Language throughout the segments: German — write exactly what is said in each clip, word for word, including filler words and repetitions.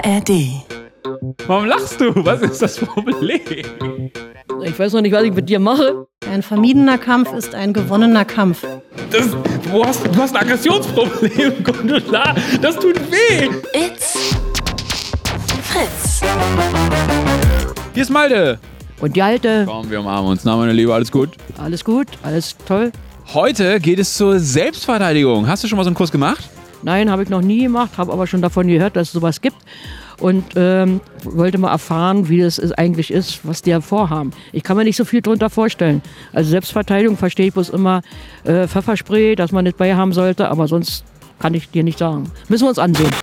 A R D. Warum lachst du? Was ist das Problem? Ich weiß noch nicht, was ich mit dir mache. Ein vermiedener Kampf ist ein gewonnener Kampf. Das, wo hast, du hast ein Aggressionsproblem, Gundula. Das tut weh. It's Fritz. Hier ist Malte. Und die Alte. Komm, wir umarmen uns. Na, meine Liebe, alles gut? Alles gut, alles toll. Heute geht es zur Selbstverteidigung. Hast du schon mal so einen Kurs gemacht? Nein, habe ich noch nie gemacht, habe aber schon davon gehört, dass es sowas gibt. Und ähm, wollte mal erfahren, wie das eigentlich ist, was die vorhaben. Ich kann mir nicht so viel darunter vorstellen. Also Selbstverteidigung verstehe ich bloß immer äh, Pfefferspray, dass man nicht bei haben sollte, aber sonst kann ich dir nicht sagen. Müssen wir uns ansehen.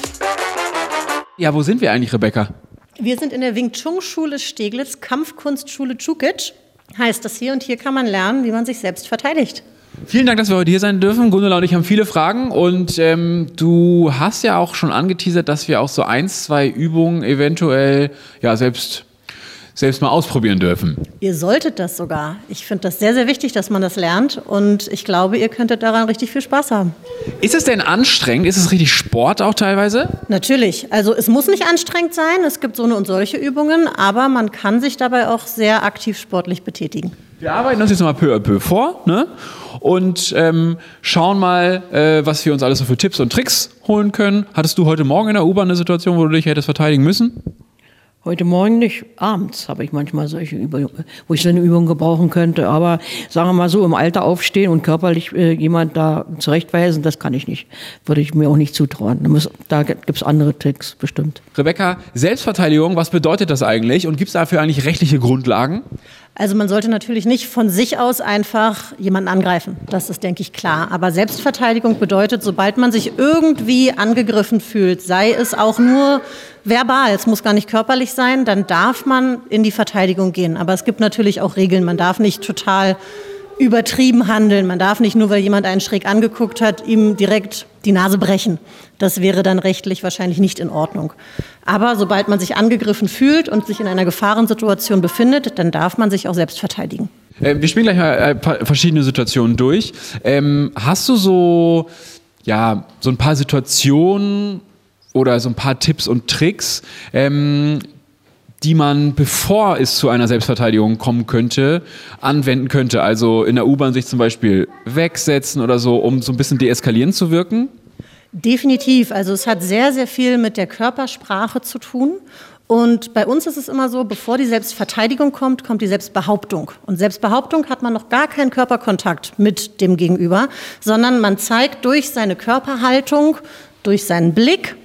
Ja, wo sind wir eigentlich, Rebecca? Wir sind in der Wing Chun Schule Steglitz, Kampfkunstschule Čukić, heißt das hier. Und hier kann man lernen, wie man sich selbst verteidigt. Vielen Dank, dass wir heute hier sein dürfen. Gundula und ich haben viele Fragen und ähm, du hast ja auch schon angeteasert, dass wir auch so ein, zwei Übungen eventuell ja selbst, selbst mal ausprobieren dürfen. Ihr solltet das sogar. Ich finde das sehr, sehr wichtig, dass man das lernt und ich glaube, ihr könntet daran richtig viel Spaß haben. Ist es denn anstrengend? Ist es richtig Sport auch teilweise? Natürlich. Also es muss nicht anstrengend sein. Es gibt so eine und solche Übungen, aber man kann sich dabei auch sehr aktiv sportlich betätigen. Wir arbeiten uns jetzt mal peu à peu vor, ne? Und ähm, schauen mal, äh, was wir uns alles so für Tipps und Tricks holen können. Hattest du heute Morgen in der U-Bahn eine Situation, wo du dich hättest verteidigen müssen? Heute Morgen nicht, abends habe ich manchmal solche Übungen, wo ich so eine Übung gebrauchen könnte. Aber sagen wir mal so, im Alter aufstehen und körperlich äh, jemand da zurechtweisen, das kann ich nicht. Würde ich mir auch nicht zutrauen. Da, muss, da gibt es andere Tricks bestimmt. Rebecca, Selbstverteidigung, was bedeutet das eigentlich? Und gibt es dafür eigentlich rechtliche Grundlagen? Also man sollte natürlich nicht von sich aus einfach jemanden angreifen. Das ist, denke ich, klar. Aber Selbstverteidigung bedeutet, sobald man sich irgendwie angegriffen fühlt, sei es auch nur verbal, es muss gar nicht körperlich sein, dann darf man in die Verteidigung gehen. Aber es gibt natürlich auch Regeln. Man darf nicht total übertrieben handeln. Man darf nicht nur, weil jemand einen schräg angeguckt hat, ihm direkt die Nase brechen. Das wäre dann rechtlich wahrscheinlich nicht in Ordnung. Aber sobald man sich angegriffen fühlt und sich in einer Gefahrensituation befindet, dann darf man sich auch selbst verteidigen. Äh, wir spielen gleich mal ein paar verschiedene Situationen durch. Ähm, hast du so, ja, so ein paar Situationen oder so ein paar Tipps und Tricks, ähm, die man, bevor es zu einer Selbstverteidigung kommen könnte, anwenden könnte? Also in der U-Bahn sich zum Beispiel wegsetzen oder so, um so ein bisschen deeskalierend zu wirken? Definitiv. Also es hat sehr, sehr viel mit der Körpersprache zu tun. Und bei uns ist es immer so, bevor die Selbstverteidigung kommt, kommt die Selbstbehauptung. Und Selbstbehauptung hat man noch gar keinen Körperkontakt mit dem Gegenüber, sondern man zeigt durch seine Körperhaltung, durch seinen Blick,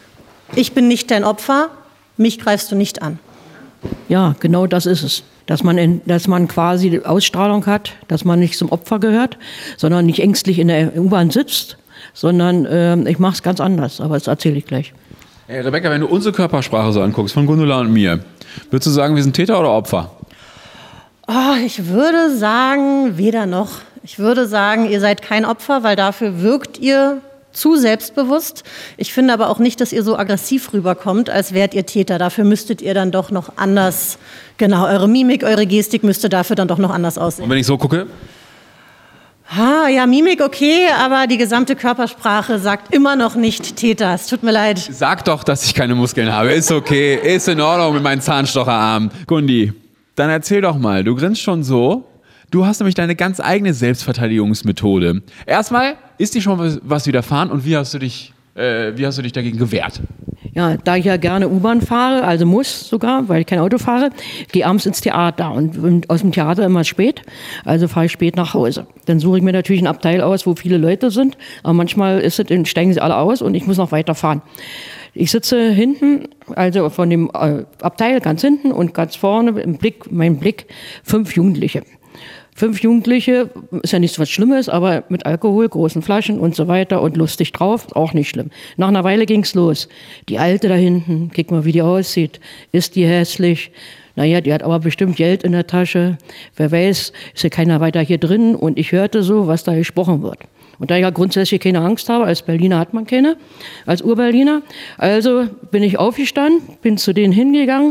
ich bin nicht dein Opfer, mich greifst du nicht an. Ja, genau das ist es. Dass man, in, dass man quasi Ausstrahlung hat, dass man nicht zum Opfer gehört, sondern nicht ängstlich in der U-Bahn sitzt, sondern äh, ich mache es ganz anders, aber das erzähle ich gleich. Hey Rebecca, wenn du unsere Körpersprache so anguckst, von Gundula und mir, würdest du sagen, wir sind Täter oder Opfer? Oh, ich würde sagen, weder noch. Ich würde sagen, ihr seid kein Opfer, weil dafür wirkt ihr zu selbstbewusst. Ich finde aber auch nicht, dass ihr so aggressiv rüberkommt, als wärt ihr Täter. Dafür müsstet ihr dann doch noch anders, genau, eure Mimik, eure Gestik müsste dafür dann doch noch anders aussehen. Und wenn ich so gucke? Ha, ja, Mimik okay, aber die gesamte Körpersprache sagt immer noch nicht Täter. Es tut mir leid. Sag doch, dass ich keine Muskeln habe. Ist okay, ist in Ordnung mit meinen Zahnstocherarmen. Gundi, dann erzähl doch mal, du grinst schon so. Du hast nämlich deine ganz eigene Selbstverteidigungsmethode. Erstmal, ist dir schon was widerfahren und wie hast du dich, äh, wie hast du dich dagegen gewehrt? Ja, da ich ja gerne U-Bahn fahre, also muss sogar, weil ich kein Auto fahre, gehe abends ins Theater und, und aus dem Theater immer spät, also fahre ich spät nach Hause. Dann suche ich mir natürlich ein Abteil aus, wo viele Leute sind, aber manchmal ist es, steigen sie alle aus und ich muss noch weiterfahren. Ich sitze hinten, also von dem äh, Abteil ganz hinten und ganz vorne im Blick, mein Blick, fünf Jugendliche. Fünf Jugendliche, ist ja nichts was Schlimmes, aber mit Alkohol, großen Flaschen und so weiter und lustig drauf, auch nicht schlimm. Nach einer Weile ging's los. Die Alte da hinten, guck mal, wie die aussieht. Ist die hässlich? Naja, die hat aber bestimmt Geld in der Tasche. Wer weiß, ist ja keiner weiter hier drin. Und ich hörte so, was da gesprochen wird. Und da ich ja grundsätzlich keine Angst habe, als Berliner hat man keine, als Urberliner, also bin ich aufgestanden, bin zu denen hingegangen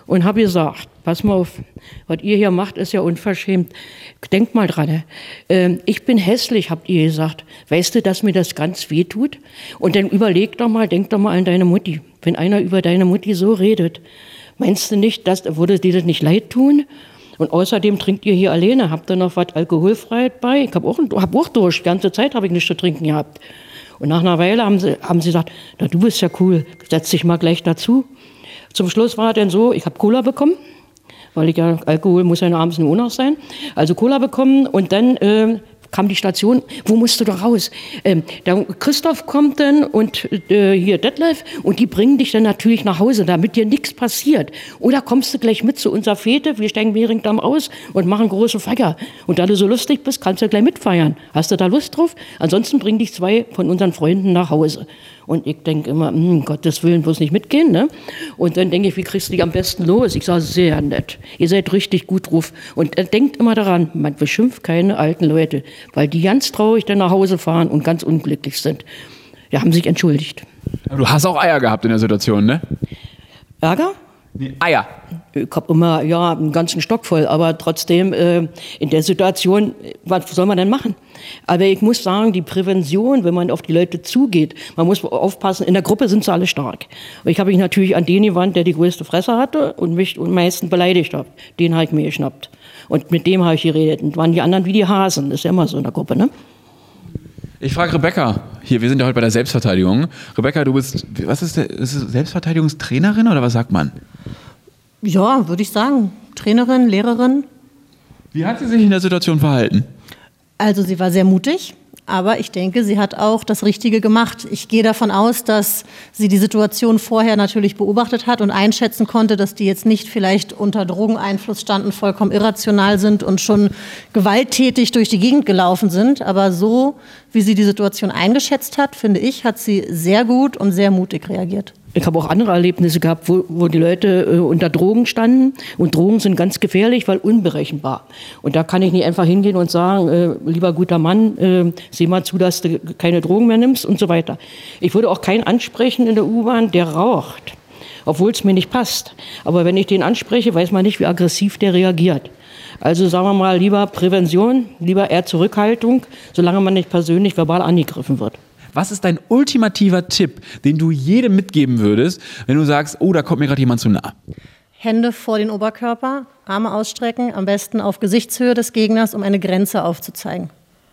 und habe gesagt, pass mal auf, was ihr hier macht, ist ja unverschämt. Denkt mal dran, äh, ich bin hässlich, habt ihr gesagt. Weißt du, dass mir das ganz weh tut? Und dann überleg doch mal, denk doch mal an deine Mutti. Wenn einer über deine Mutti so redet, meinst du nicht, dass, würde dir das nicht leid tun? Und außerdem trinkt ihr hier alleine. Habt ihr noch was Alkoholfreiheit bei? Ich habe auch, hab auch durch. Die ganze Zeit habe ich nichts zu trinken gehabt. Und nach einer Weile haben sie, haben sie gesagt, na, du bist ja cool, setz dich mal gleich dazu. Zum Schluss war es dann so, ich habe Cola bekommen, weil ich ja, Alkohol muss ja nur abends nur noch sein. Also Cola bekommen und dann äh, kam die Station, wo musst du doch raus? Ähm, der Christoph kommt dann und äh, hier Detlef und die bringen dich dann natürlich nach Hause, damit dir nichts passiert. Oder kommst du gleich mit zu unserer Fete, wir steigen Mehringdamm aus und machen große Feier. Und da du so lustig bist, kannst du gleich mitfeiern. Hast du da Lust drauf? Ansonsten bringen dich zwei von unseren Freunden nach Hause. Und ich denke immer, um Gottes Willen, bloß nicht mitgehen. Ne? Und dann denke ich, wie kriegst du dich am besten los? Ich sage, sehr nett. Ihr seid richtig gut drauf. Und äh, denkt immer daran, man beschimpft keine alten Leute, weil die ganz traurig dann nach Hause fahren und ganz unglücklich sind. Ja, haben sich entschuldigt. Du hast auch Eier gehabt in der Situation, ne? Ärger? Nee, Eier. Ich habe immer, ja, einen ganzen Stock voll, aber trotzdem äh, in der Situation, was soll man denn machen? Aber ich muss sagen, die Prävention, wenn man auf die Leute zugeht, man muss aufpassen, in der Gruppe sind sie alle stark. Und ich habe mich natürlich an den gewandt, der die größte Fresse hatte und mich am meisten beleidigt hat. Den habe ich mir geschnappt. Und mit dem habe ich geredet. Und waren die anderen wie die Hasen, das ist ja immer so in der Gruppe, ne? Ich frage Rebecca, hier, wir sind ja heute bei der Selbstverteidigung. Rebecca, du bist, was ist der, ist es Selbstverteidigungstrainerin oder was sagt man? Ja, würde ich sagen. Trainerin, Lehrerin. Wie hat sie sich in der Situation verhalten? Also sie war sehr mutig, aber ich denke, sie hat auch das Richtige gemacht. Ich gehe davon aus, dass sie die Situation vorher natürlich beobachtet hat und einschätzen konnte, dass die jetzt nicht vielleicht unter Drogeneinfluss standen, vollkommen irrational sind und schon gewalttätig durch die Gegend gelaufen sind. Aber so, wie sie die Situation eingeschätzt hat, finde ich, hat sie sehr gut und sehr mutig reagiert. Ich habe auch andere Erlebnisse gehabt, wo, wo die Leute äh, unter Drogen standen. Und Drogen sind ganz gefährlich, weil unberechenbar. Und da kann ich nicht einfach hingehen und sagen, äh, lieber guter Mann, äh, sieh mal zu, dass du keine Drogen mehr nimmst und so weiter. Ich würde auch keinen ansprechen in der U-Bahn, der raucht, obwohl es mir nicht passt. Aber wenn ich den anspreche, weiß man nicht, wie aggressiv der reagiert. Also sagen wir mal, lieber Prävention, lieber eher Zurückhaltung, solange man nicht persönlich verbal angegriffen wird. Was ist dein ultimativer Tipp, den du jedem mitgeben würdest, wenn du sagst, oh, da kommt mir gerade jemand zu nah? Hände vor den Oberkörper, Arme ausstrecken, am besten auf Gesichtshöhe des Gegners, um eine Grenze aufzuzeigen.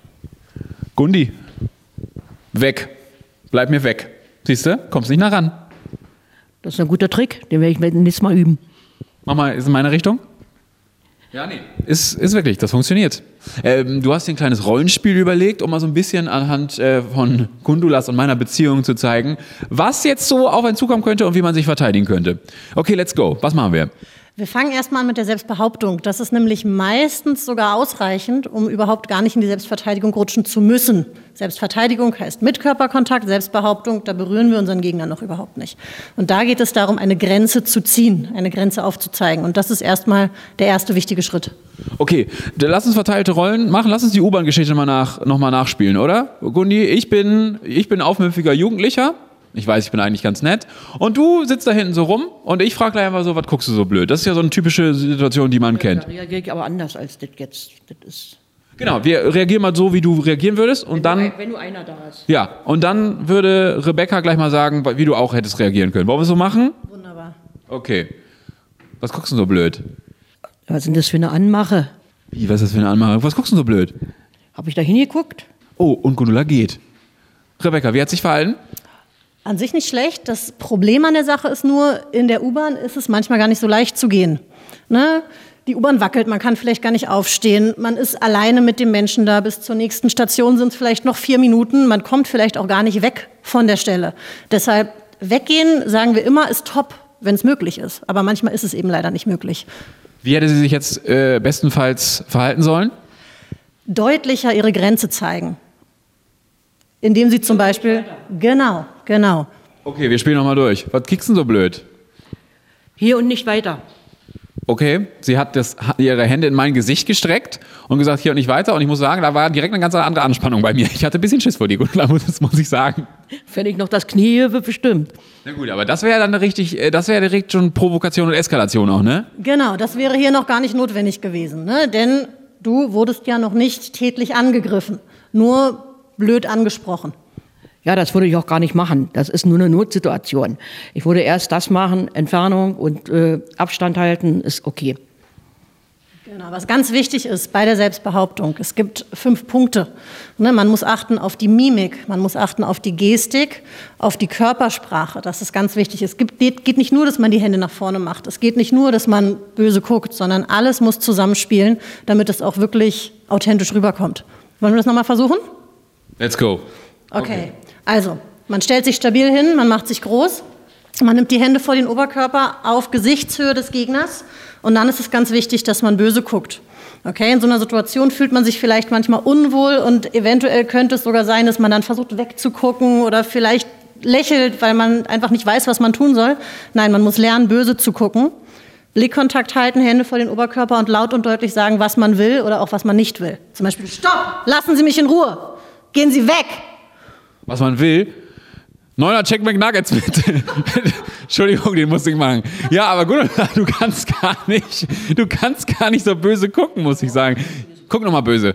Gundi, weg. Bleib mir weg. Siehst du, kommst nicht nah ran. Das ist ein guter Trick, den werde ich nächstes Mal üben. Mach mal, ist in meine Richtung? Ja, nee. Ist, ist wirklich, das funktioniert. Ähm, du hast dir ein kleines Rollenspiel überlegt, um mal so ein bisschen anhand äh, von Gundulas und meiner Beziehung zu zeigen, was jetzt so auf einen zukommen könnte und wie man sich verteidigen könnte. Okay, let's go. Was machen wir? Wir fangen erstmal an mit der Selbstbehauptung. Das ist nämlich meistens sogar ausreichend, um überhaupt gar nicht in die Selbstverteidigung rutschen zu müssen. Selbstverteidigung heißt mit Körperkontakt, Selbstbehauptung, da berühren wir unseren Gegner noch überhaupt nicht. Und da geht es darum, eine Grenze zu ziehen, eine Grenze aufzuzeigen. Und das ist erstmal der erste wichtige Schritt. Okay, dann lass uns verteilte Rollen machen. Lass uns die U-Bahn-Geschichte mal nach, noch mal nachspielen, oder? Gundi, ich bin, ich bin aufmüpfiger Jugendlicher. Ich weiß, ich bin eigentlich ganz nett. Und du sitzt da hinten so rum und ich frage gleich einfach so, was guckst du so blöd? Das ist ja so eine typische Situation, die man kennt. Da reagiere ich aber anders als das jetzt. Das ist Genau, wir reagieren mal so, wie du reagieren würdest. Und wenn, dann, du, wenn du einer da hast. Ja, und dann würde Rebecca gleich mal sagen, wie du auch hättest reagieren können. Wollen wir es so machen? Wunderbar. Okay. Was guckst du so blöd? Was ist denn das für eine Anmache? Wie, was ist das für eine Anmache? Was guckst du so blöd? Habe ich da hingeguckt? Oh, und Gundula geht. Rebecca, wie hat sich verhalten? An sich nicht schlecht. Das Problem an der Sache ist nur, in der U-Bahn ist es manchmal gar nicht so leicht zu gehen. Ne? Die U-Bahn wackelt, man kann vielleicht gar nicht aufstehen. Man ist alleine mit dem Menschen da. Bis zur nächsten Station sind es vielleicht noch vier Minuten. Man kommt vielleicht auch gar nicht weg von der Stelle. Deshalb weggehen, sagen wir immer, ist top, wenn es möglich ist. Aber manchmal ist es eben leider nicht möglich. Wie hätte sie sich jetzt äh, bestenfalls verhalten sollen? Deutlicher ihre Grenze zeigen. Indem sie zum Beispiel... Genau, genau. Okay, wir spielen nochmal durch. Was kickst du denn so blöd? Hier und nicht weiter. Okay, sie hat das, ihre Hände in mein Gesicht gestreckt und gesagt, hier und nicht weiter. Und ich muss sagen, da war direkt eine ganz andere Anspannung bei mir. Ich hatte ein bisschen Schiss vor dir, Gundula, das muss ich sagen. Wenn ich noch das Knie wird bestimmt. Na gut, aber das wäre dann richtig, das wäre direkt schon Provokation und Eskalation auch, ne? Genau, das wäre hier noch gar nicht notwendig gewesen, ne? Denn du wurdest ja noch nicht tätlich angegriffen, nur blöd angesprochen. Ja, das würde ich auch gar nicht machen. Das ist nur eine Notsituation. Ich würde erst das machen, Entfernung und äh, Abstand halten, ist okay. Genau, was ganz wichtig ist bei der Selbstbehauptung, es gibt fünf Punkte. Ne, man muss achten auf die Mimik, man muss achten auf die Gestik, auf die Körpersprache, das ist ganz wichtig. Es gibt, geht nicht nur, dass man die Hände nach vorne macht, es geht nicht nur, dass man böse guckt, sondern alles muss zusammenspielen, damit es auch wirklich authentisch rüberkommt. Wollen wir das nochmal versuchen? Let's go. Okay. Okay, Also man stellt sich stabil hin, man macht sich groß, man nimmt die Hände vor den Oberkörper auf Gesichtshöhe des Gegners und dann ist es ganz wichtig, dass man böse guckt. Okay, in so einer Situation fühlt man sich vielleicht manchmal unwohl und eventuell könnte es sogar sein, dass man dann versucht wegzugucken oder vielleicht lächelt, weil man einfach nicht weiß, was man tun soll. Nein, man muss lernen, böse zu gucken. Blickkontakt halten, Hände vor den Oberkörper und laut und deutlich sagen, was man will oder auch was man nicht will. Zum Beispiel, stopp, lassen Sie mich in Ruhe, gehen Sie weg. Was man will. Neuner Check McNuggets bitte. Entschuldigung, den musste ich machen. Ja, aber gut, du kannst gar nicht, du kannst gar nicht so böse gucken, muss ich sagen. Guck noch mal böse.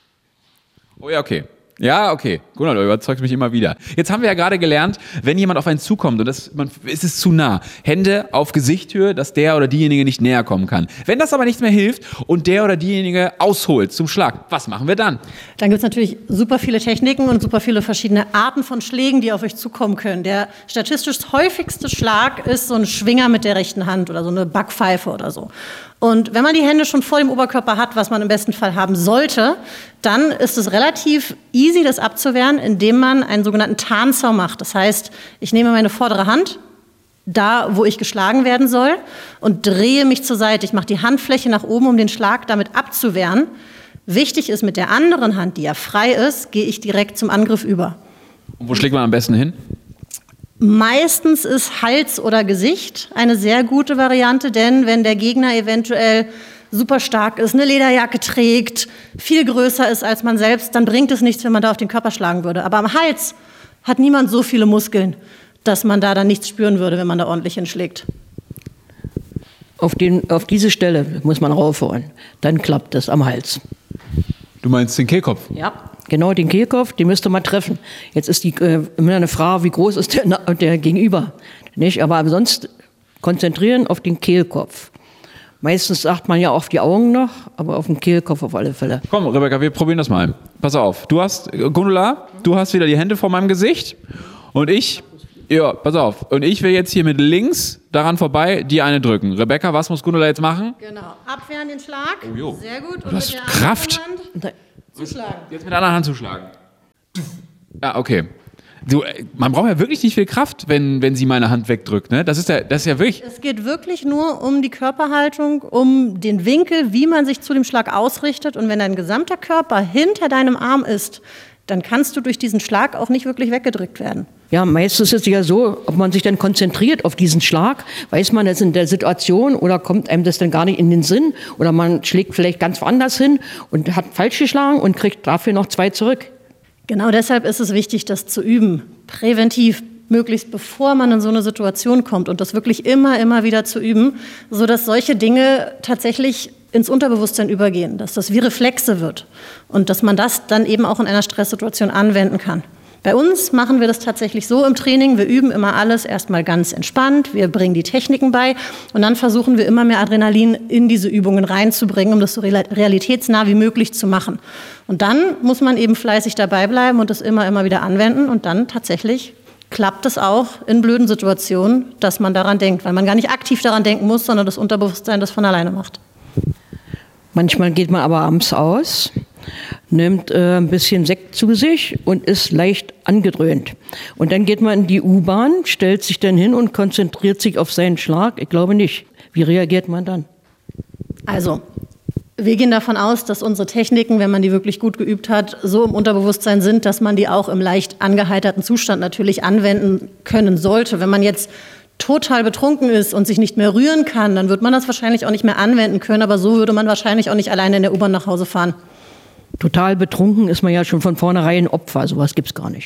Oh ja, okay. Ja, okay. Gunnar, du überzeugst mich immer wieder. Jetzt haben wir ja gerade gelernt, wenn jemand auf einen zukommt und das, man, ist es zu nah, Hände auf Gesichtshöhe, dass der oder diejenige nicht näher kommen kann. Wenn das aber nichts mehr hilft und der oder diejenige ausholt zum Schlag, was machen wir dann? Dann gibt es natürlich super viele Techniken und super viele verschiedene Arten von Schlägen, die auf euch zukommen können. Der statistisch häufigste Schlag ist so ein Schwinger mit der rechten Hand oder so eine Backpfeife oder so. Und wenn man die Hände schon vor dem Oberkörper hat, was man im besten Fall haben sollte, dann ist es relativ easy, das abzuwehren, indem man einen sogenannten Tarnzaum macht. Das heißt, ich nehme meine vordere Hand, da wo ich geschlagen werden soll, und drehe mich zur Seite. Ich mache die Handfläche nach oben, um den Schlag damit abzuwehren. Wichtig ist, mit der anderen Hand, die ja frei ist, gehe ich direkt zum Angriff über. Und wo schlägt man am besten hin? Meistens ist Hals oder Gesicht eine sehr gute Variante, denn wenn der Gegner eventuell super stark ist, eine Lederjacke trägt, viel größer ist als man selbst, dann bringt es nichts, wenn man da auf den Körper schlagen würde. Aber am Hals hat niemand so viele Muskeln, dass man da dann nichts spüren würde, wenn man da ordentlich hinschlägt. Auf, den, auf diese Stelle muss man raufhauen, dann klappt es am Hals. Du meinst den Kehlkopf? Ja, genau, den Kehlkopf, den müsste man treffen. Jetzt ist die, äh, immer eine Frage, wie groß ist der, der Gegenüber? Nicht? Aber sonst konzentrieren auf den Kehlkopf. Meistens sagt man ja auf die Augen noch, aber auf den Kehlkopf auf alle Fälle. Komm, Rebecca, wir probieren das mal. Pass auf, du hast, Gundula, du hast wieder die Hände vor meinem Gesicht und ich, ja, pass auf, und ich will jetzt hier mit links daran vorbei dir eine drücken. Rebecca, was muss Gundula jetzt machen? Genau, abwehren den Schlag, Oh, jo. sehr gut. Du Und hast mit der Kraft. anderen Hand zuschlagen. Jetzt mit der anderen Hand zuschlagen. Ja, okay. Du, man braucht ja wirklich nicht viel Kraft, wenn, wenn sie meine Hand wegdrückt, ne? Das ist ja, das ist ja wirklich... Es geht wirklich nur um die Körperhaltung, um den Winkel, wie man sich zu dem Schlag ausrichtet. Und wenn dein gesamter Körper hinter deinem Arm ist, dann kannst du durch diesen Schlag auch nicht wirklich weggedrückt werden. Ja, meistens ist es ja so, ob man sich dann konzentriert auf diesen Schlag, weiß man das in der Situation oder kommt einem das dann gar nicht in den Sinn oder man schlägt vielleicht ganz woanders hin und hat falsch geschlagen und kriegt dafür noch zwei zurück. Genau deshalb ist es wichtig, das zu üben, präventiv, möglichst bevor man in so eine Situation kommt und das wirklich immer, immer wieder zu üben, sodass solche Dinge tatsächlich ins Unterbewusstsein übergehen, dass das wie Reflexe wird und dass man das dann eben auch in einer Stresssituation anwenden kann. Bei uns machen wir das tatsächlich so im Training, wir üben immer alles erstmal ganz entspannt, wir bringen die Techniken bei und dann versuchen wir immer mehr Adrenalin in diese Übungen reinzubringen, um das so realitätsnah wie möglich zu machen. Und dann muss man eben fleißig dabei bleiben und das immer, immer wieder anwenden und dann tatsächlich klappt es auch in blöden Situationen, dass man daran denkt, weil man gar nicht aktiv daran denken muss, sondern das Unterbewusstsein das von alleine macht. Manchmal geht man aber abends aus, nimmt äh, ein bisschen Sekt zu sich und ist leicht angedröhnt. Und dann geht man in die U-Bahn, stellt sich dann hin und konzentriert sich auf seinen Schlag. Ich glaube nicht. Wie reagiert man dann? Also, wir gehen davon aus, dass unsere Techniken, wenn man die wirklich gut geübt hat, so im Unterbewusstsein sind, dass man die auch im leicht angeheiterten Zustand natürlich anwenden können sollte. Wenn man jetzt total betrunken ist und sich nicht mehr rühren kann, dann wird man das wahrscheinlich auch nicht mehr anwenden können, aber so würde man wahrscheinlich auch nicht alleine in der U-Bahn nach Hause fahren. Total betrunken ist man ja schon von vornherein Opfer, sowas gibt's gar nicht.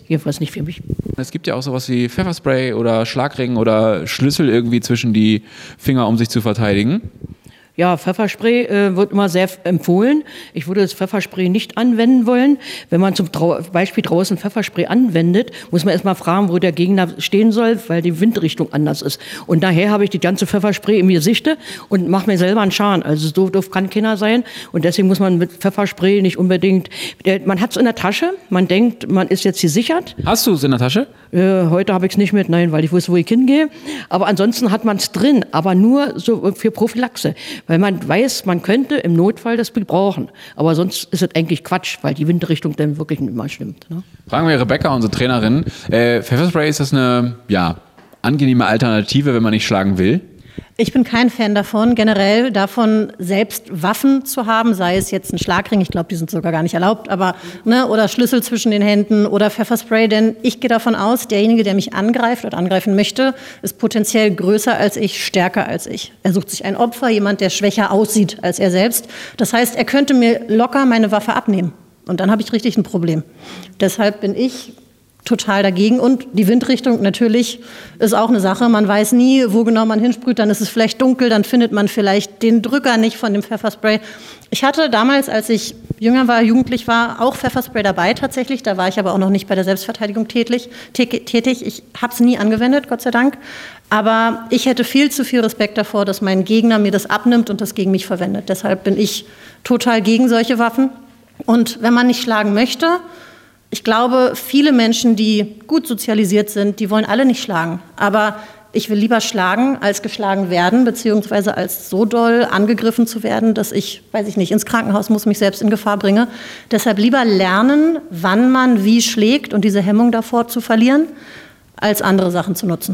Jedenfalls nicht für mich. Es gibt ja auch sowas wie Pfefferspray oder Schlagring oder Schlüssel irgendwie zwischen die Finger, um sich zu verteidigen. Ja, Pfefferspray äh, wird immer sehr empfohlen. Ich würde das Pfefferspray nicht anwenden wollen. Wenn man zum Trau- Beispiel draußen Pfefferspray anwendet, muss man erstmal fragen, wo der Gegner stehen soll, weil die Windrichtung anders ist. Und nachher habe ich die ganze Pfefferspray im Gesicht und mache mir selber einen Schaden. Also so doof kann keiner sein. Und deswegen muss man mit Pfefferspray nicht unbedingt... Der, man hat es in der Tasche, man denkt, man ist jetzt gesichert. Hast du es in der Tasche? Äh, heute habe ich es nicht mit, nein, weil ich wusste, wo ich hingehe. Aber ansonsten hat man es drin, aber nur so für Prophylaxe. Weil man weiß, man könnte im Notfall das gebrauchen. Aber sonst ist es eigentlich Quatsch, weil die Windrichtung dann wirklich nicht mal stimmt. Ne? Fragen wir Rebecca, unsere Trainerin. Äh, Pfefferspray, ist das eine ja, angenehme Alternative, wenn man nicht schlagen will? Ich bin kein Fan davon, generell davon, selbst Waffen zu haben, sei es jetzt ein Schlagring, ich glaube, die sind sogar gar nicht erlaubt, aber ne, oder Schlüssel zwischen den Händen oder Pfefferspray, denn ich gehe davon aus, derjenige, der mich angreift oder angreifen möchte, ist potenziell größer als ich, stärker als ich. Er sucht sich ein Opfer, jemand, der schwächer aussieht als er selbst. Das heißt, er könnte mir locker meine Waffe abnehmen und dann habe ich richtig ein Problem. Deshalb bin ich total dagegen. Und die Windrichtung natürlich ist auch eine Sache. Man weiß nie, wo genau man hinsprüht. Dann ist es vielleicht dunkel, dann findet man vielleicht den Drücker nicht von dem Pfefferspray. Ich hatte damals, als ich jünger war, jugendlich war, auch Pfefferspray dabei tatsächlich. Da war ich aber auch noch nicht bei der Selbstverteidigung tätig. tätig. Ich habe es nie angewendet, Gott sei Dank. Aber ich hätte viel zu viel Respekt davor, dass mein Gegner mir das abnimmt und das gegen mich verwendet. Deshalb bin ich total gegen solche Waffen. Und wenn man nicht schlagen möchte, ich glaube, viele Menschen, die gut sozialisiert sind, die wollen alle nicht schlagen. Aber ich will lieber schlagen, als geschlagen werden, beziehungsweise als so doll angegriffen zu werden, dass ich, weiß ich nicht, ins Krankenhaus muss, mich selbst in Gefahr bringe. Deshalb lieber lernen, wann man wie schlägt und diese Hemmung davor zu verlieren, als andere Sachen zu nutzen.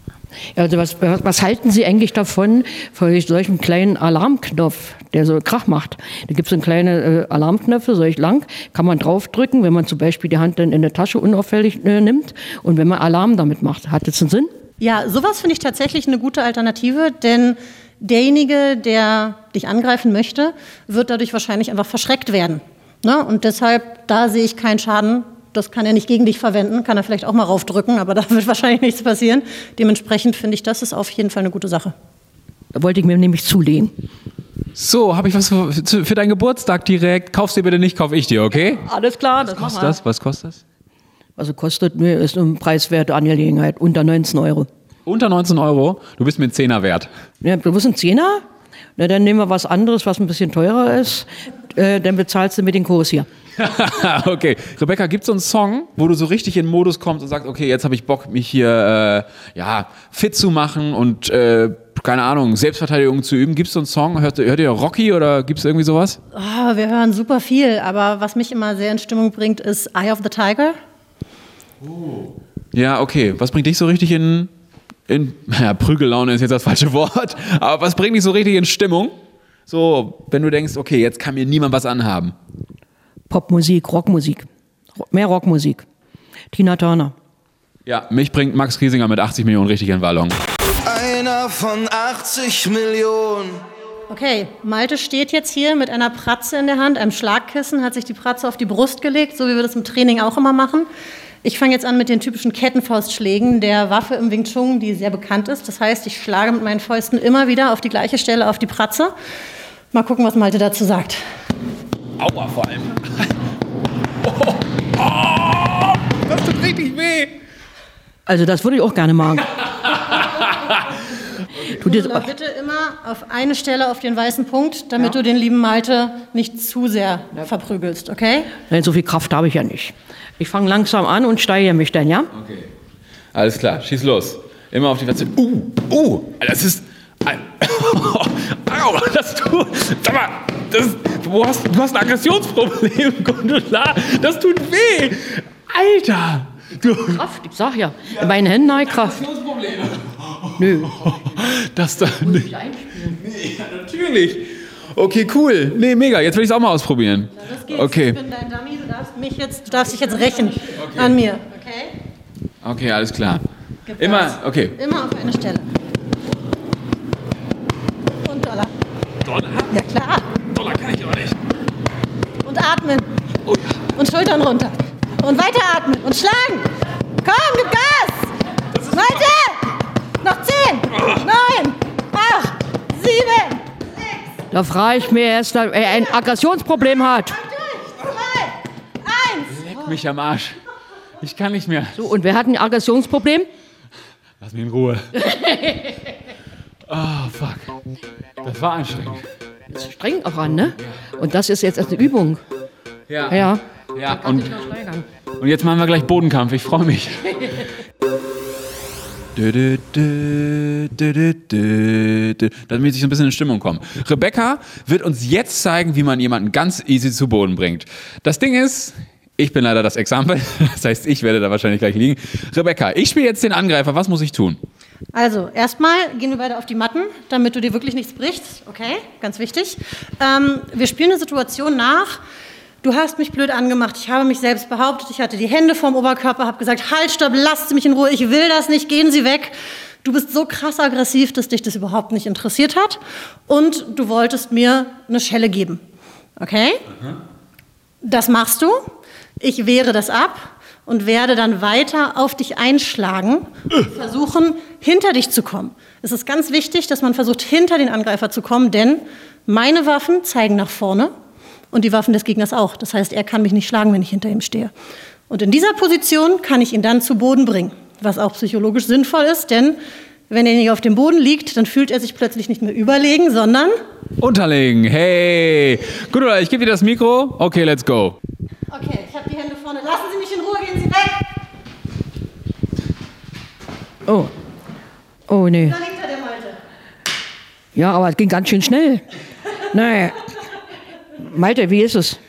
Also was, was halten Sie eigentlich davon, von solchem kleinen Alarmknopf, der so Krach macht? Da gibt es so kleine äh, Alarmknöpfe, solch lang, kann man draufdrücken, wenn man zum Beispiel die Hand dann in der Tasche unauffällig äh, nimmt und wenn man Alarm damit macht. Hat das einen Sinn? Ja, sowas finde ich tatsächlich eine gute Alternative, denn derjenige, der dich angreifen möchte, wird dadurch wahrscheinlich einfach verschreckt werden. Ne? Und deshalb, da sehe ich keinen Schaden. Das kann er nicht gegen dich verwenden, kann er vielleicht auch mal raufdrücken, aber da wird wahrscheinlich nichts passieren. Dementsprechend finde ich, das ist auf jeden Fall eine gute Sache. Da wollte ich mir nämlich zulegen. So, habe ich was für, für deinen Geburtstag direkt. Kaufst dir bitte nicht, kauf ich dir, okay? Alles klar, das Was kostet das? Was kostet das? Also kostet mir, ist eine preiswerte Angelegenheit, unter neunzehn Euro. Unter neunzehn Euro? Du bist mir ein Zehner wert. Ja, du bist ein Zehner? Na, dann nehmen wir was anderes, was ein bisschen teurer ist. Äh, dann bezahlst du mit den Kurs hier. Okay. Rebecca, gibt es so einen Song, wo du so richtig in den Modus kommst und sagst, okay, jetzt habe ich Bock, mich hier äh, ja, fit zu machen und, äh, keine Ahnung, Selbstverteidigung zu üben. Gibt es so einen Song? Hört, hört ihr Rocky oder gibt es irgendwie sowas? Oh, wir hören super viel, aber was mich immer sehr in Stimmung bringt, ist Eye of the Tiger. Oh. Ja, okay. Was bringt dich so richtig in, in ja, Prügellaune ist jetzt das falsche Wort, aber was bringt dich so richtig in Stimmung? So, wenn du denkst, okay, jetzt kann mir niemand was anhaben. Popmusik, Rockmusik. Mehr Rockmusik. Tina Turner. Ja, mich bringt Max Giesinger mit achtzig Millionen richtig in Wallung. Einer von achtzig Millionen. Okay, Malte steht jetzt hier mit einer Pratze in der Hand, einem Schlagkissen, hat sich die Pratze auf die Brust gelegt, so wie wir das im Training auch immer machen. Ich fange jetzt an mit den typischen Kettenfaustschlägen der Waffe im Wing Chun, die sehr bekannt ist. Das heißt, ich schlage mit meinen Fäusten immer wieder auf die gleiche Stelle auf die Pratze. Mal gucken, was Malte dazu sagt. Aua, vor allem. Oh, oh, das tut richtig weh. Also das würde ich auch gerne machen. Tu dir bitte immer auf eine Stelle auf den weißen Punkt, damit ja. du den lieben Malte nicht zu sehr ja. verprügelst, okay? Nein, so viel Kraft habe ich ja nicht. Ich fange langsam an und steige mich dann, ja? Okay. Alles klar, schieß los. Immer auf die Wette. Uh, uh, das ist... Au, das tut... Sag mal, das, du, hast, du hast ein Aggressionsproblem, Gundula. Das tut weh. Alter. Du. Kraft, ich sag ja. In meinen Händen habe ich Kraft. Aggressionsprobleme. Nö. Das da nicht. Nee, ja, natürlich. Okay, cool. Nee, mega. Jetzt will ich es auch mal ausprobieren. Ja, das geht. Okay. Ich bin dein Dummy. Du darfst, mich jetzt, du darfst dich jetzt rächen okay. an mir. Okay? Okay, alles klar. Gib Immer, das. okay. Immer auf eine Stelle. Und Dollar. Dollar? Ja, klar. Dollar kann ich aber nicht. Und atmen. Oh ja. Und Schultern runter. Und weiteratmen und schlagen. Komm, gib Gas. Malte. Noch zehn, neun, acht, sieben, sechs. Da frage ich mir erst, ob er ein Aggressionsproblem hat. Durch. zwei, eins. Leck mich am Arsch. Ich kann nicht mehr. So, und wer hat ein Aggressionsproblem? Lass mich in Ruhe. Oh, fuck. Das war anstrengend. Das strengt auch an, ne? Und das ist jetzt erst eine Übung. Ja. Ja. Ja, Kann und, sich noch steigern. und jetzt machen wir gleich Bodenkampf. Ich freue mich. Damit ich so ein bisschen in Stimmung komme. Rebecca wird uns jetzt zeigen, wie man jemanden ganz easy zu Boden bringt. Das Ding ist, ich bin leider das Exempel. Das heißt, ich werde da wahrscheinlich gleich liegen. Rebecca, ich spiele jetzt den Angreifer. Was muss ich tun? Also, erstmal gehen wir beide auf die Matten, damit du dir wirklich nichts brichst. Okay, ganz wichtig. Ähm, wir spielen eine Situation nach. Du hast mich blöd angemacht, ich habe mich selbst behauptet, ich hatte die Hände vorm Oberkörper, habe gesagt, halt, stopp, lasst mich in Ruhe, ich will das nicht, gehen Sie weg. Du bist so krass aggressiv, dass dich das überhaupt nicht interessiert hat und du wolltest mir eine Schelle geben. Okay? Mhm. Das machst du. Ich wehre das ab und werde dann weiter auf dich einschlagen und versuchen, hinter dich zu kommen. Es ist ganz wichtig, dass man versucht, hinter den Angreifer zu kommen, denn meine Waffen zeigen nach vorne und die Waffen des Gegners auch. Das heißt, er kann mich nicht schlagen, wenn ich hinter ihm stehe. Und in dieser Position kann ich ihn dann zu Boden bringen, was auch psychologisch sinnvoll ist, denn wenn er nicht auf dem Boden liegt, dann fühlt er sich plötzlich nicht mehr überlegen, sondern unterlegen. Hey, gut, oder ich gebe dir das Mikro. Okay, let's go. Okay, ich habe die Hände vorne. Lassen Sie mich in Ruhe, gehen Sie weg. Oh. Oh, nee. Da liegt er, der Malte. Ja, aber es ging ganz schön schnell. Naja. Malte, wie ist es?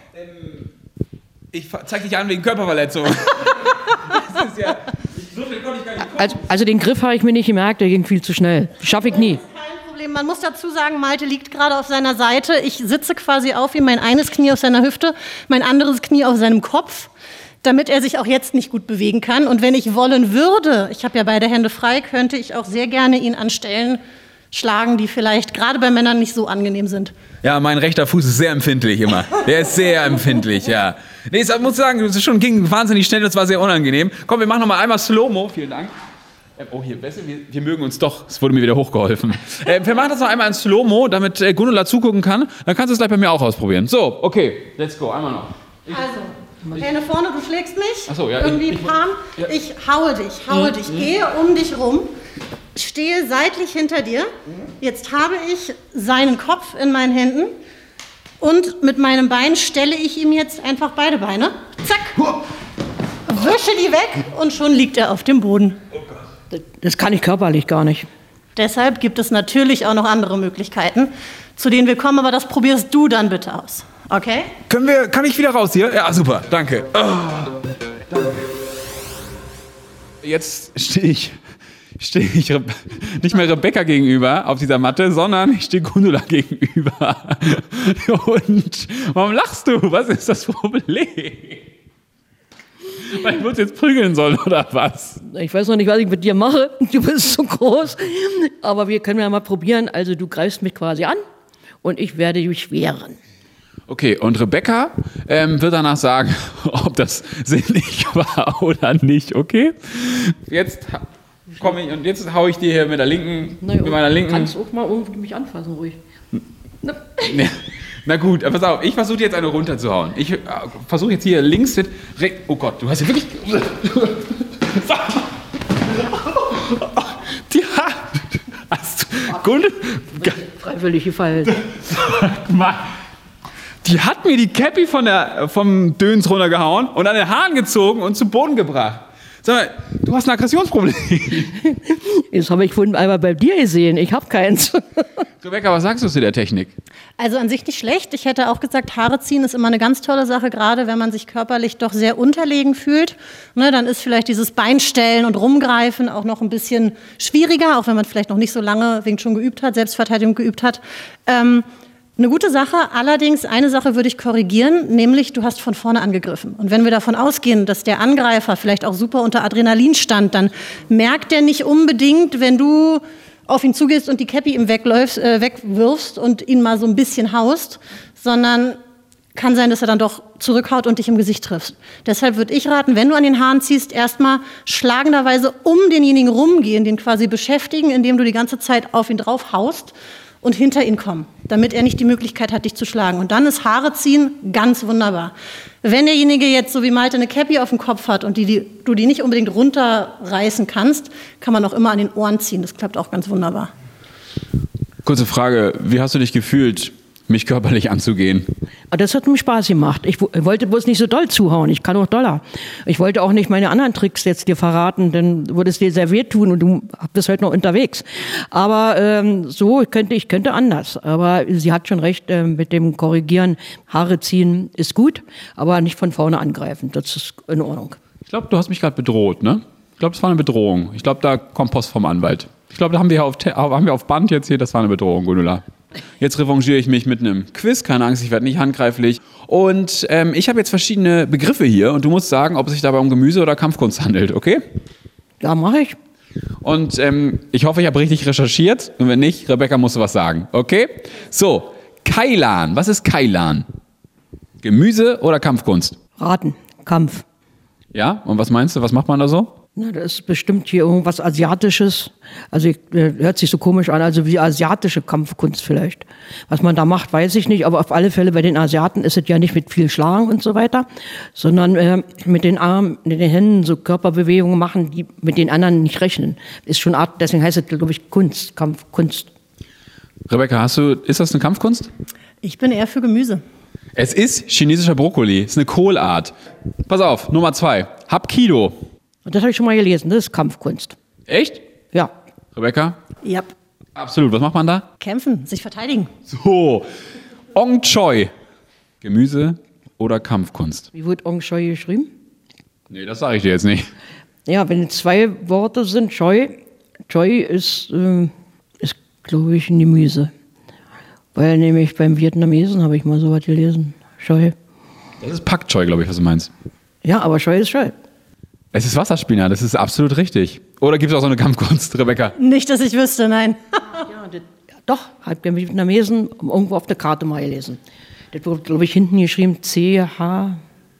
Ich zeig dich an wegen Körperverletzung. Das ist ja, so viel konnte ich gar nicht gucken. Also, also den Griff habe ich mir nicht gemerkt, der ging viel zu schnell. Schaffe ich nie. Kein Problem. Man muss dazu sagen, Malte liegt gerade auf seiner Seite. Ich sitze quasi auf ihm, mein eines Knie auf seiner Hüfte, mein anderes Knie auf seinem Kopf, damit er sich auch jetzt nicht gut bewegen kann. Und wenn ich wollen würde, ich habe ja beide Hände frei, könnte ich auch sehr gerne ihn an Stellen schlagen, die vielleicht gerade bei Männern nicht so angenehm sind. Ja, mein rechter Fuß ist sehr empfindlich immer. Der ist sehr empfindlich, ja. Nee, ich muss sagen, es schon ging wahnsinnig schnell, das war sehr unangenehm. Komm, wir machen noch mal einmal Slow-Mo. Vielen Dank. Oh, hier, weißt du, wir, wir mögen uns doch. Es wurde mir wieder hochgeholfen. Äh, wir machen das noch einmal in Slow-Mo, damit äh, Gundula zugucken kann. Dann kannst du es gleich bei mir auch ausprobieren. So, okay, let's go. Einmal noch. Ich, also, Hände vorne, du schlägst mich. Ach so, ja. Irgendwie ich, ich, Palm. Ja. Ich haue dich, haue mhm. dich, gehe um dich rum. Stehe seitlich hinter dir. Jetzt habe ich seinen Kopf in meinen Händen und mit meinem Bein stelle ich ihm jetzt einfach beide Beine. Zack. Wische die weg und schon liegt er auf dem Boden. Das kann ich körperlich gar nicht. Deshalb gibt es natürlich auch noch andere Möglichkeiten, zu denen wir kommen, aber das probierst du dann bitte aus. Okay? Können wir, kann ich wieder raus hier? Ja, super, danke. Oh, danke. Jetzt stehe ich. stehe ich Re- nicht mehr Rebecca gegenüber auf dieser Matte, sondern ich stehe Gundula gegenüber. Und warum lachst du? Was ist das Problem? Weil ich muss jetzt prügeln sollen, oder was? Ich weiß noch nicht, was ich mit dir mache. Du bist so groß. Aber wir können ja mal probieren. Also du greifst mich quasi an und ich werde dich wehren. Okay, und Rebecca ähm, wird danach sagen, ob das sinnig war oder nicht, okay? Jetzt komme ich und jetzt haue ich dir hier mit der linken, Na, ja, mit meiner linken. Du kannst auch mal irgendwie mich anfassen, ruhig. Na, na gut, pass auf, ich versuche jetzt eine runterzuhauen. Ich äh, versuche jetzt hier links mit rechts. Oh Gott, du hast ja wirklich. Die hat. Hast du. Gunde. Freiwillig gefallen. Die hat mir die Cappy von der, vom Döns runtergehauen und an den Haaren gezogen und zu Boden gebracht. Sag mal, du hast ein Aggressionsproblem. Das habe ich vorhin einmal bei dir gesehen. Ich habe keins. Rebecca, was sagst du zu der Technik? Also an sich nicht schlecht. Ich hätte auch gesagt, Haare ziehen ist immer eine ganz tolle Sache, gerade wenn man sich körperlich doch sehr unterlegen fühlt. Ne, dann ist vielleicht dieses Beinstellen und Rumgreifen auch noch ein bisschen schwieriger, auch wenn man vielleicht noch nicht so lange Wing Chun geübt hat, Selbstverteidigung geübt hat. Ähm, Eine gute Sache, allerdings eine Sache würde ich korrigieren, nämlich du hast von vorne angegriffen. Und wenn wir davon ausgehen, dass der Angreifer vielleicht auch super unter Adrenalin stand, dann merkt er nicht unbedingt, wenn du auf ihn zugehst und die Cappy ihm wegläufst, äh, wegwirfst und ihn mal so ein bisschen haust, sondern kann sein, dass er dann doch zurückhaut und dich im Gesicht trifft. Deshalb würde ich raten, wenn du an den Haaren ziehst, erstmal schlagenderweise um denjenigen rumgehen, den quasi beschäftigen, indem du die ganze Zeit auf ihn drauf haust und hinter ihn kommen, damit er nicht die Möglichkeit hat, dich zu schlagen. Und dann ist Haare ziehen ganz wunderbar. Wenn derjenige jetzt, so wie Malte, eine Cappy auf dem Kopf hat und die, die, du die nicht unbedingt runterreißen kannst, kann man auch immer an den Ohren ziehen. Das klappt auch ganz wunderbar. Kurze Frage, wie hast du dich gefühlt, mich körperlich anzugehen? Das hat mir Spaß gemacht. Ich wollte bloß nicht so doll zuhauen. Ich kann auch doller. Ich wollte auch nicht meine anderen Tricks jetzt dir verraten, dann würde es dir sehr weh tun und du bist heute noch unterwegs. Aber ähm, so könnte ich könnte anders. Aber sie hat schon recht äh, mit dem Korrigieren. Haare ziehen ist gut, aber nicht von vorne angreifen. Das ist in Ordnung. Ich glaube, du hast mich gerade bedroht, ne? Ich glaube, das war eine Bedrohung. Ich glaube, da kommt Post vom Anwalt. Ich glaube, da haben wir auf, haben wir auf Band jetzt hier, das war eine Bedrohung, Gundula. Jetzt revanchiere ich mich mit einem Quiz, keine Angst, ich werde nicht handgreiflich. Und ähm, ich habe jetzt verschiedene Begriffe hier und du musst sagen, ob es sich dabei um Gemüse oder Kampfkunst handelt, okay? Ja, mache ich. Und ähm, ich hoffe, ich habe richtig recherchiert und wenn nicht, Rebecca musst du was sagen, okay? So, Kailan, was ist Kailan? Gemüse oder Kampfkunst? Raten, Kampf. Ja, und was meinst du, was macht man da so? Na, das ist bestimmt hier irgendwas Asiatisches. Also äh, hört sich so komisch an, also wie asiatische Kampfkunst vielleicht. Was man da macht, weiß ich nicht, aber auf alle Fälle bei den Asiaten ist es ja nicht mit viel Schlagen und so weiter, sondern äh, mit den Armen, mit den Händen so Körperbewegungen machen, die mit den anderen nicht rechnen. Ist schon Art, deswegen heißt es, glaube ich, Kunst, Kampfkunst. Rebecca, hast du, ist das eine Kampfkunst? Ich bin eher für Gemüse. Es ist chinesischer Brokkoli, es ist eine Kohlart. Pass auf, Nummer zwei, Hapkido. Und das habe ich schon mal gelesen, das ist Kampfkunst. Echt? Ja. Rebecca? Ja. Absolut, was macht man da? Kämpfen, sich verteidigen. So, Ong Choi. Gemüse oder Kampfkunst? Wie wird Ong Choi geschrieben? Nee, das sage ich dir jetzt nicht. Ja, wenn zwei Worte sind, Choi, Choi ist, äh, ist glaube ich, ein Gemüse. Weil nämlich beim Vietnamesen habe ich mal so was gelesen. Choi. Das ist Pak Choi, glaube ich, was du meinst. Ja, aber Choi ist Choi. Es ist Wasserspinat, das ist absolut richtig. Oder gibt es auch so eine Kampfkunst, Rebecca? Nicht, dass ich wüsste, nein. Ja, das, doch, hat beim Vietnamesen irgendwo auf der Karte mal gelesen. Das wurde, glaube ich, hinten geschrieben C H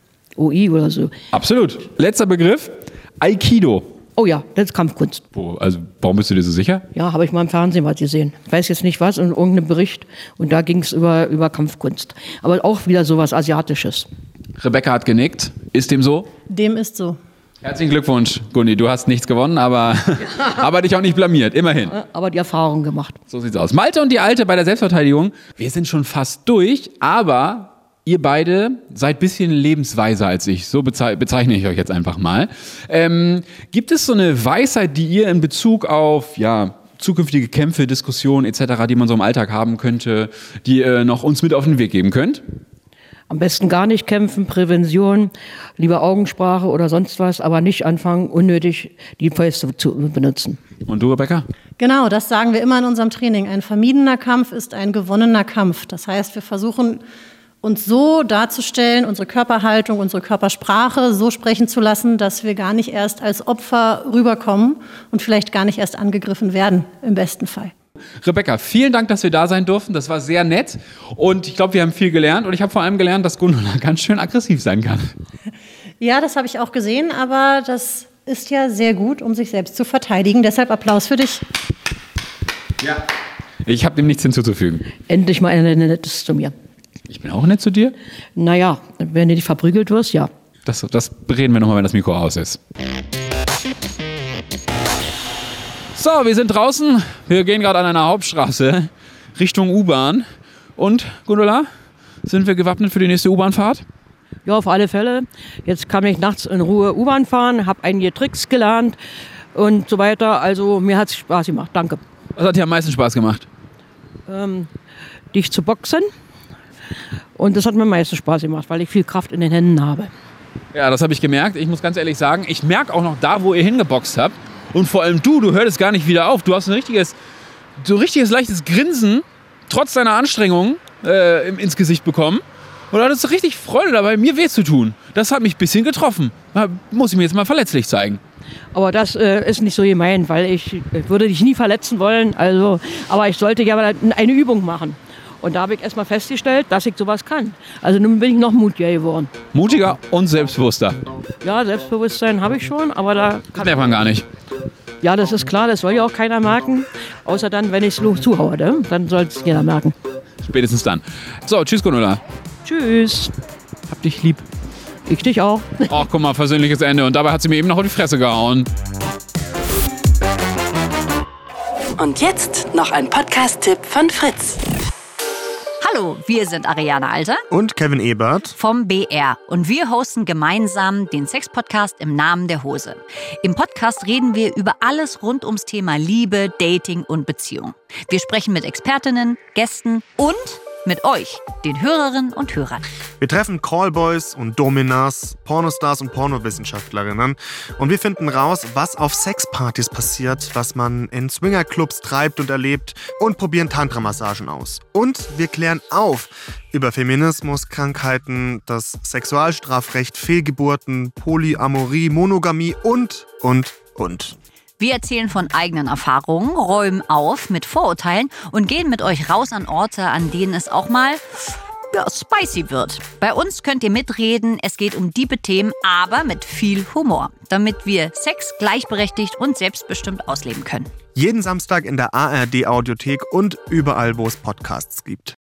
O I oder so. Absolut. Letzter Begriff, Aikido. Oh ja, das ist Kampfkunst. Wo, also, warum bist du dir so sicher? Ja, habe ich mal im Fernsehen was gesehen. Ich weiß jetzt nicht was, in irgendeinem Bericht. Und da ging es über, über Kampfkunst. Aber auch wieder sowas Asiatisches. Rebecca hat genickt. Ist dem so? Dem ist so. Herzlichen Glückwunsch, Gundi. Du hast nichts gewonnen, aber, aber dich auch nicht blamiert. Immerhin. Aber die Erfahrung gemacht. So sieht's aus. Malte und die Alte bei der Selbstverteidigung. Wir sind schon fast durch, aber ihr beide seid ein bisschen lebensweiser als ich. So bezei- bezeichne ich euch jetzt einfach mal. Ähm, gibt es so eine Weisheit, die ihr in Bezug auf, ja, zukünftige Kämpfe, Diskussionen et cetera, die man so im Alltag haben könnte, die ihr noch uns mit auf den Weg geben könnt? Am besten gar nicht kämpfen, Prävention, lieber Augensprache oder sonst was, aber nicht anfangen, unnötig die Fäuste zu benutzen. Und du, Rebecca? Genau, das sagen wir immer in unserem Training. Ein vermiedener Kampf ist ein gewonnener Kampf. Das heißt, wir versuchen, uns so darzustellen, unsere Körperhaltung, unsere Körpersprache so sprechen zu lassen, dass wir gar nicht erst als Opfer rüberkommen und vielleicht gar nicht erst angegriffen werden, im besten Fall. Rebecca, vielen Dank, dass wir da sein durften. Das war sehr nett und ich glaube, wir haben viel gelernt und ich habe vor allem gelernt, dass Gundula ganz schön aggressiv sein kann. Ja, das habe ich auch gesehen, aber das ist ja sehr gut, um sich selbst zu verteidigen. Deshalb Applaus für dich. Ja. Ich habe dem nichts hinzuzufügen. Endlich mal eine Nettes zu mir. Ich bin auch nett zu dir? Naja, wenn du nicht verprügelt wirst, ja. Das, das reden wir nochmal, wenn das Mikro aus ist. So, wir sind draußen. Wir gehen gerade an einer Hauptstraße Richtung U-Bahn. Und, Gundula, sind wir gewappnet für die nächste U-Bahn-Fahrt? Ja, auf alle Fälle. Jetzt kann ich nachts in Ruhe U-Bahn fahren, habe einige Tricks gelernt und so weiter. Also mir hat es Spaß gemacht. Danke. Was hat dir am meisten Spaß gemacht? Ähm, dich zu boxen. Und das hat mir am meisten Spaß gemacht, weil ich viel Kraft in den Händen habe. Ja, das habe ich gemerkt. Ich muss ganz ehrlich sagen, ich merke auch noch da, wo ihr hingeboxt habt. Und vor allem du, du hörtest gar nicht wieder auf. Du hast ein richtiges, so ein richtiges leichtes Grinsen, trotz deiner Anstrengungen, äh, ins Gesicht bekommen. Und du hattest richtig Freude dabei, mir weh zu tun. Das hat mich ein bisschen getroffen. Da muss ich mir jetzt mal verletzlich zeigen. Aber das äh, ist nicht so gemein, weil ich, ich würde dich nie verletzen wollen. Also, aber ich sollte ja eine Übung machen. Und da habe ich erstmal festgestellt, dass ich sowas kann. Also nun bin ich noch mutiger geworden. Mutiger und selbstbewusster. Ja, Selbstbewusstsein habe ich schon, aber da Das merkt man gar nicht. Ja, das ist klar, das soll ja auch keiner merken. Außer dann, wenn ich es zuhaue, ne? Dann soll es jeder merken. Spätestens dann. So, tschüss, Gunula. Tschüss. Hab dich lieb. Ich dich auch. Ach, guck mal, versöhnliches Ende. Und dabei hat sie mir eben noch auf die Fresse gehauen. Und jetzt noch ein Podcast-Tipp von Fritz. Hallo, wir sind Ariane Alter und Kevin Ebert vom B R und wir hosten gemeinsam den Sex-Podcast im Namen der Hose. Im Podcast reden wir über alles rund ums Thema Liebe, Dating und Beziehung. Wir sprechen mit Expertinnen, Gästen und mit euch, den Hörerinnen und Hörern. Wir treffen Callboys und Dominas, Pornostars und Pornowissenschaftlerinnen und wir finden raus, was auf Sexpartys passiert, was man in Swingerclubs treibt und erlebt und probieren Tantra-Massagen aus. Und wir klären auf über Feminismus, Krankheiten, das Sexualstrafrecht, Fehlgeburten, Polyamorie, Monogamie und, und, und. Wir erzählen von eigenen Erfahrungen, räumen auf mit Vorurteilen und gehen mit euch raus an Orte, an denen es auch mal ja, spicy wird. Bei uns könnt ihr mitreden, es geht um diebe Themen, aber mit viel Humor, damit wir Sex gleichberechtigt und selbstbestimmt ausleben können. Jeden Samstag in der A R D-Audiothek und überall, wo es Podcasts gibt.